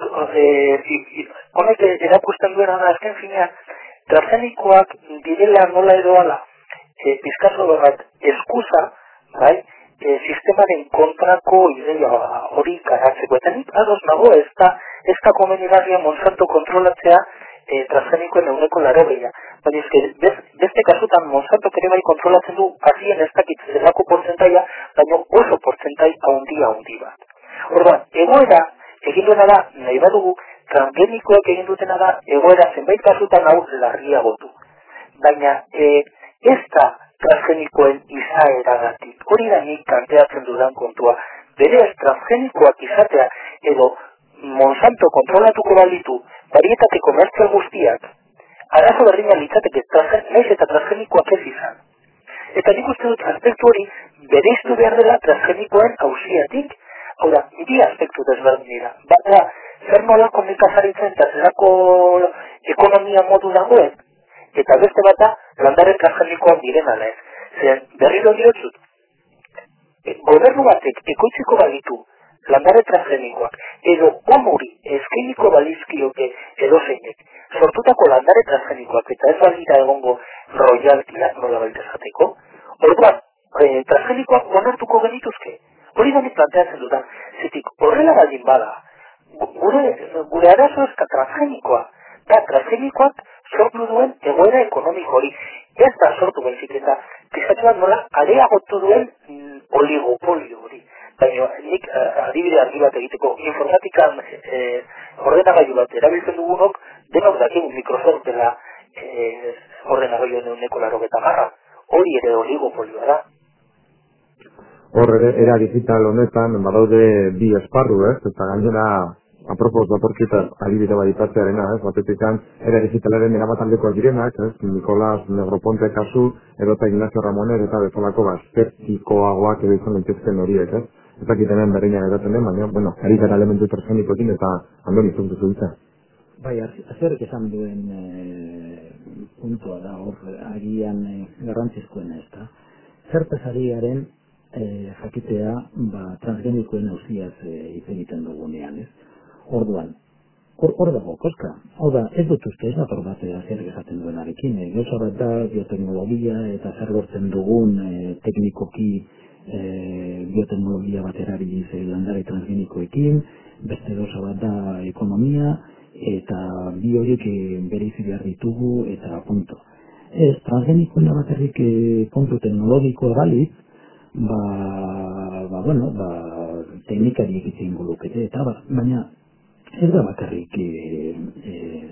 honek erakusten duena da azken finean, transgenikoak direla nola edo ala, pizkazo bat eskusa, bai? Sistemaren kontrako ideia hori garatzeko. Eta nik ados nago ez da komenigarria Monsanto kontrolatzea transgenikoen 80%. Baina beste kasutan Monsanto ere bai kontrolatzen du azien ez dakit zelako portzentaia, baina oso portzentai handi bat. Orduan, egoera egin duena da, nahi badugu, transgenikoak egin dutena da, egoera zenbait kasutan hau larriagotu. Baina ez da transgenikoen izaeragatik. Hori da nik planteatzen dudan kontua. Berez transgenikoak izatea edo Monsanto kontrolatuko balitu varietate komertzial guztiak, arazo berdina litzateke naiz eta transgenikoak ez izan. Eta nik uste dut aspektu hori bereiztu behar dela transgenikoen auziatik, hau da, bi aspektu desberdin dira. Bata, zer nolako nekazaritzen eta zerako ekonomia modu dagoen, eta beste bata, landare transgenikoak diren ala ez. Zer, berriro diotzut, gobernu batek ekoitziko balitu landare transgenikoak, edo onuri eskainiko balizkioke edo zeinek, sortutako landare transgenikoak, eta ez balira egongo royaltiak nola baita esateko, orduan, transgenikoak onartuko genituzke. Hori da nik planteatzen dudan, zetik horrela baldin bada, gure arazo ezka transgenikoa, eta transgenikoak sortu duen egoera ekonomiko hori. Ez da sortu baizik eta pizkatxoan nola areagotu duen oligopolio hori. Baina nik adibide argi bat egiteko informatikan ordenagailu bat erabiltzen dugunok, denok dakigu Microsoft dela ordenagailu neuneko 80. Hori ere oligopolioa da. Hor ere, era digital honetan, badaude bi esparru, ez? Eta gainera, apropos datorkita adibide badipatzearena, ez? Batetikan, era digitalaren erabataldekoak direnak, ez? Nicolás Negroponte kasu, edota Ignacio Ramoner, eta bezalako skeptikoagoak edo izan daitezken horiek, ez? Ez dakitenean berriñan edaten den, baina, bueno, ari gara elementu transgenikoekin eta Andoni zuntu zuitza. Bai, azerrek esan duen puntua da, hor, agian garrantzizkoena ez da. Zertazariaren jakitea transgenikoen auziaz hitz egiten dugunean, ez? Orduan, hor dago, koska. Hau da, ez dut uste, ez nator bat azerrek esaten duenarekin. Gauza bat da, bioteknologia eta zer lortzen dugun teknikoki bioteknologia bat erabiliz landare transgenikoekin, beste gauza bat da ekonomia, eta bi horiek bereizi behar ditugu, eta punto. Ez, transgenikoena bakarrik kontu teknologiko balitz, teknikariek itzen gulukete, eta baina ez da bakarrik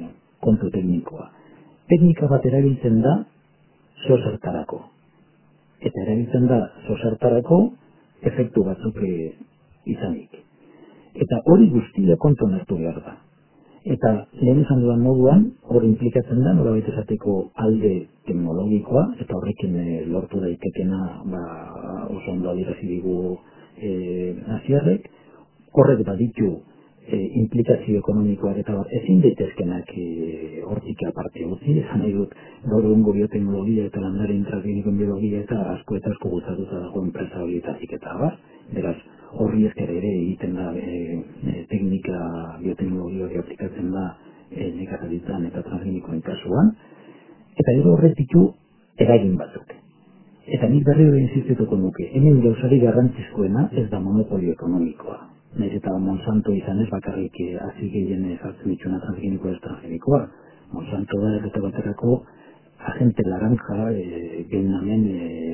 kontu teknikoa. Teknika bat erabiltzen da zertarako. eta erabiltzen da zozartarako efektu batzuk izanik. Eta hori guztia kontuan hartu behar da. Eta lehen esan dudan moduan, hori implikatzen da, nolabait esateko alde teknologikoa, eta horrekin lortu daitekena oso ondo adierazi digu Asiarrek, horrek baditu implikazio ekonomikoak eta ezin daitezkenak hortik aparte utzi, esan nahi dut gaur egungo bioteknologia eta landare intrageniko biologia eta asko bultzatuta dago enpresa horietatik eta abar, beraz, horri esker ere egiten da teknika bioteknologia hori aplikatzen da nekazaritzan eta transgenikoen kasuan, eta gero horrek ditu eragin batzuk. Eta nik berriro insistituko nuke, hemen gauzari garrantzizkoena ez da monopolio ekonomikoa. Naiz eta Monsanto izan ez bakarrik hasi gehien sartzen dituna transgenikoa ez transgenikoa. Monsanto da erreta baterako agente laranja genamen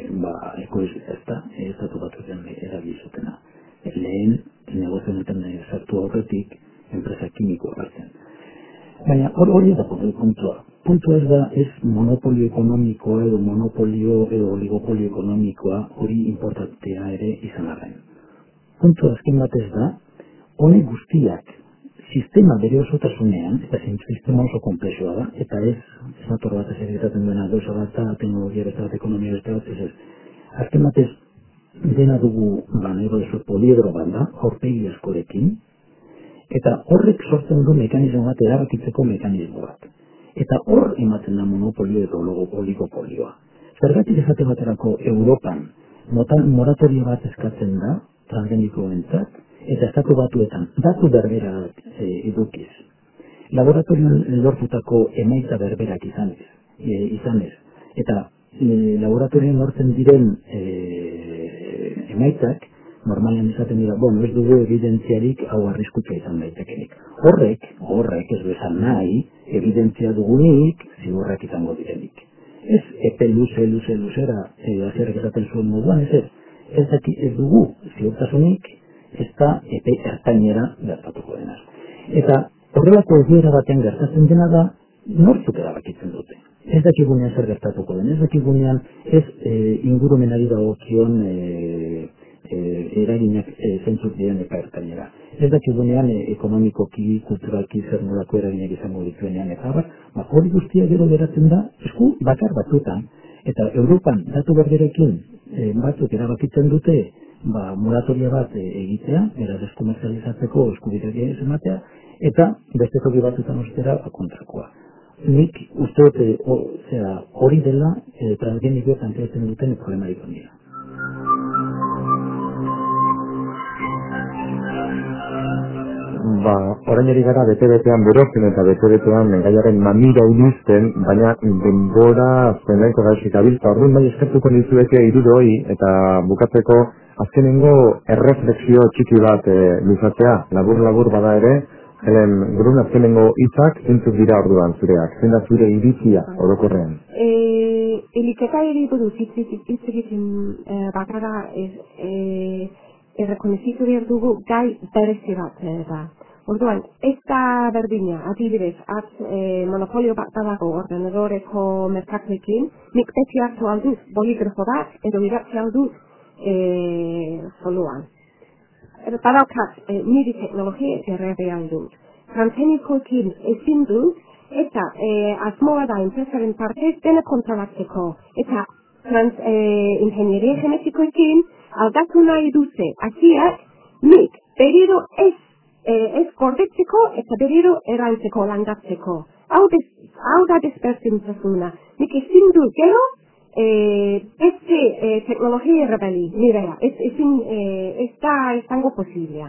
estatu batuen erabiltzutena. Lehen negozio honetan sartu aurretik enpresa kimikoa hartzen. Baina hori da puntua. Puntua ez da ez monopolio ekonomikoa edo monopolio edo oligopolio ekonomikoa hori importantea ere izan arren. Puntua azken batez da, honek guztiak sistema bere osotasunean, eta sistema oso konplexua da, eta ez nator bat ez egitaten duena gauza bat da, teknologia beste bat, ekonomia beste bat, ez. Azken batez, dena dugu, nahi ez poliedro bat da, aurpegi askorekin, eta horrek sortzen du mekanismo bat, erabakitzeko mekanismo bat. Eta hor ematen da monopolio edo oligopolioa. Zergatik esate baterako Europan, moratorio bat eskatzen da, transgenikoentzat, eta estatu batuetan datu berberak edukiz. Laboratorioan lortutako emaitza berberak izanez. Eta laboratorioan lortzen diren emaitzak, normalean izaten dira, ez dugu evidentziarik hau arriskutsa izan daitekenik. Horrek ez du esan nahi, evidentzia dugunik, zigorrak izango direnik. Ez epe luzera, azierrek esaten zuen moduan, ez dugu ziurtasunik, ez da epe ertainera gertatuko denaz. Eta horrelako egoera baten gertatzen dena da, nortzuk erabakitzen dute. Ez dakigunean zer gertatuko den, ez dakigunean ez ingurumenari dagokion eraginak zentzuk diren epa ertainera. Ez dakigunean ekonomikoki, kulturalki zer nolako eraginak izango dituenean eta hori guztia gero geratzen da esku bakar batzuetan. Eta Europan datu berberekin batzuk erabakitzen dute moratoria bat egitea, beraz deskomerzializatzeko eskubideak ez ematea, eta beste toki batzuetan ostera kontrakoa. Nik uste dut hori dela transgenikoa planteatzen duten problemarik handia. Orain eri gara bete-betean berotzen eta bete-betean gaiaren mamira unizten, baina denbora zenaiko gaixik abilta. Orduan bai eskertuko nizueke irudo hori eta bukatzeko azkenengo erreflexio txiki bat luzatzea. Labur bada ere, Helen, gurun azkenengo hitzak zintzuk dira orduan zureak. Zein da zure iritzia orokorrean? Eliketa eri buruz hitz egiten bakarra errekonezitu behar dugu gai berezi bat da. Orduan, ez da berdina, adibidez, monopolio bat dago ordenadoreko merkatuekin, nik beti hartu alduz boligrafo bat edo idatzi alduz zoluan. Badaukat, niri teknologia errebean dut. Transgenikoekin ezin dut, eta asmoa da enpresaren partez dena kontrolatzeko. Eta ingenieria genetikoekin aldatu nahi duze, aziak nik beriro ez gordetzeko eta beriro erantzeko, landatzeko. Hau da desberdintasuna. Nik ezin dut gero beste teknologia errebeli, nirea, ez da izango posiblea.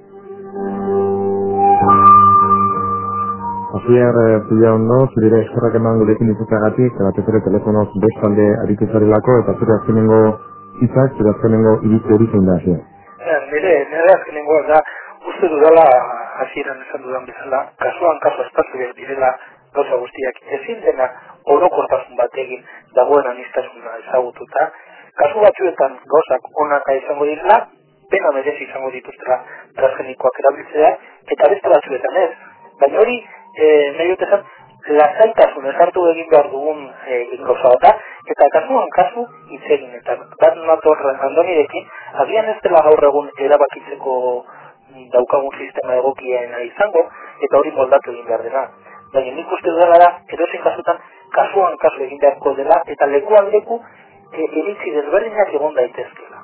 Asier, zila ondo, zurire eskerrak eman gurekin izutagatik, batez ere telefonoz bestalde aritu zarelako, eta zure azkenengo hitzak, zure azkenengo iritzi hori zein da, Asier? Nire azkenengoa da, uste dudala, hasieran esan dudan bezala, kasuan kasu espazio direla gauza guztiak ezin dena orokortasun batekin dagoen aniztasuna ezagututa, kasu batzuetan gauzak onaka izango direla, pena merezi izango dituztela transgenikoak erabiltzea, eta beste batzuetan ez. Baina hori, nahi dut esan, lasaitasun esartu egin behar dugun gauza da, eta kasuan kasu hitz egin, eta bat nator Andonirekin, agian ez dela gaur egun erabakitzeko daukagun sistema egokiena izango, eta hori moldatu egin behar dela. Baina nik uste dela da, edozein kasutan, kasuan kasu egin beharko dela, eta lekuan leku iritzi desberdinak egon daitezkela.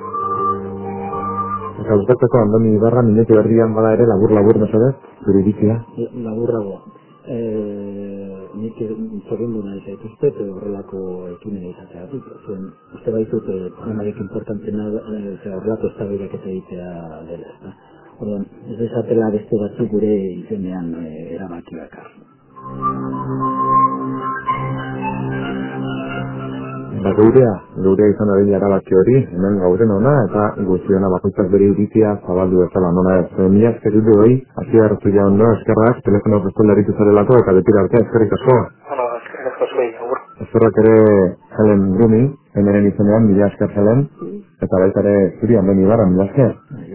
Eta bukatzeko Andoni Ibarra minutu berrian bada ere labur mesedez, zure iritzia? Laburragoa. Nik zoriondu nahi zaituzte, horrelako ekimena izateagatik. Zuen, uste baitut, programarik importantena horrelako eztabaidak eta egitea dela. Orduan, ez desatela beste batzuk gure izenean erabaki bakar. Geurea izan da dira erabaki hori, hemen gauden ona, eta guztiona bakoitzak bere iritzia zabaldu bezala nona ez. Mila eskerritu hori, hasi hartu ja ondo, eskerrak, telefono prestola eritu zarelako, eta betira arte, eskerrik asko. Eskerrik asko zuei, agur. Eskerrak ere Helen Rumi, hemen izenean, mila esker Helen, eta baita ere zuri Andoni Ibarra, mila esker.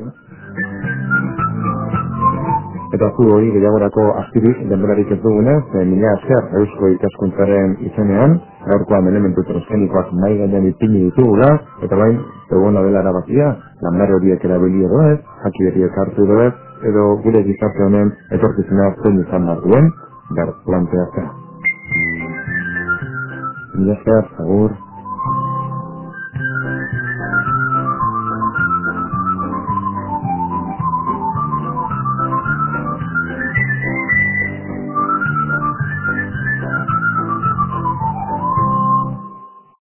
Eta zu hori gehiagorako astirik denborarik ez dugunez, mila esker Eusko Ikaskuntzaren izenean, gaurkoan elementu transgenikoak nahi gainean ipini ditugula, eta bain, egona dela erabakia, landare horiek erabili edo ez, jaki horiek hartu edo ez, edo gure gizarte honen etorkizuna zen izan behar duen, planteatzea. Mila esker, agur.